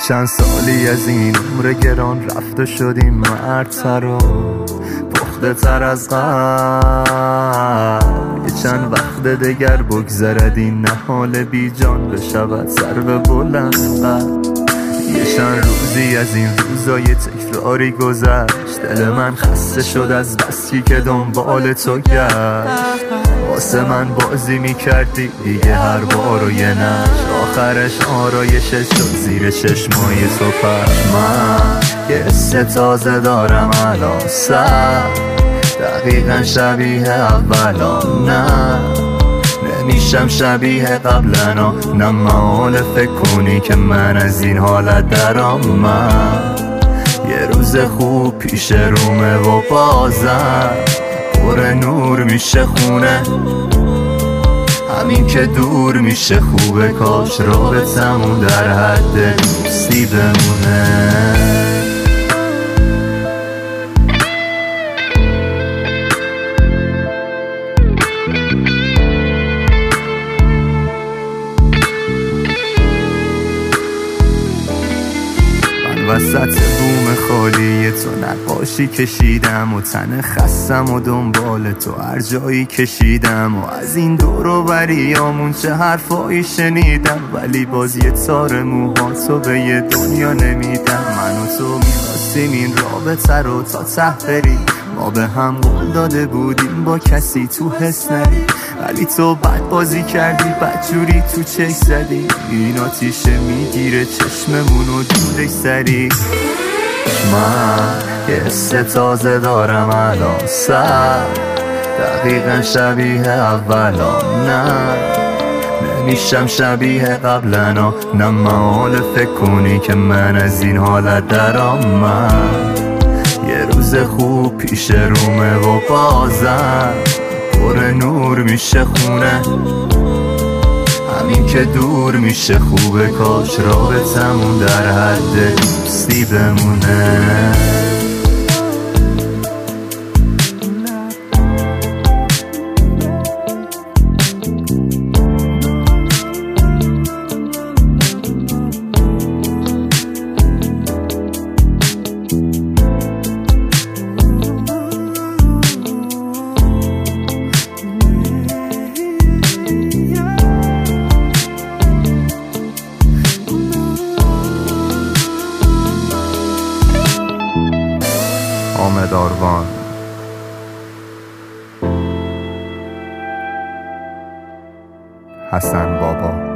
چند سالی از این عمر گران رفته شدیم مرد رو پخته تر از قبل. یه چند وقت دگر بگذرد این نهال بی جان بشود سرو بلند قد. یه چند روزی از این روزای تکراری گذشت، دل من خسته شد از بسی که دنبال تو گشت. واسه من بازی میکردی دیگه هر بار و یه نشت، آخرش آرایشش شد زیر چشمای تو پشت. من یه قصه تازه دارم الان سر، دقیقا شبیه اولان نه نمیشم شبیه قبلنا. نه محال فکر کنی که من از این حالت درام. من یه روز خوب پیش رومه و بازم پر نور میشه خونه، همین که دور میشه خوبه کاش رابطمون در حد دوستی بمونه. وسط بوم خالی تو نقاشی کشیدم و تن خستم و دنبال تو هر جایی کشیدم و از این دور و بریامون چه حرفایی شنیدم، ولی باز یه تار موهاتو به یه دنیا نمیدم. من و تو می‌خواستیم این رابطه رو تا ته بریم، ما به هم قول داده بودیم با کسی تو حس نریم، ولی تو بد بازی کردی بدجوری تو چک زدی. این آتیشه میگیره چشممون و دودش سری. من یه قصه تازه دارم الان سر، دقیقا شبیه اولان نه نمیشم شبیه قبلنا. نه محال فکر کنی که من از این حالت درام. من یه روز خوب پیش رومه و بازم پر نور میشه خونه، همین که دور میشه خوبه کاش رابطمون در حد دوستی بمونه. حامد آروان، حسن بابا.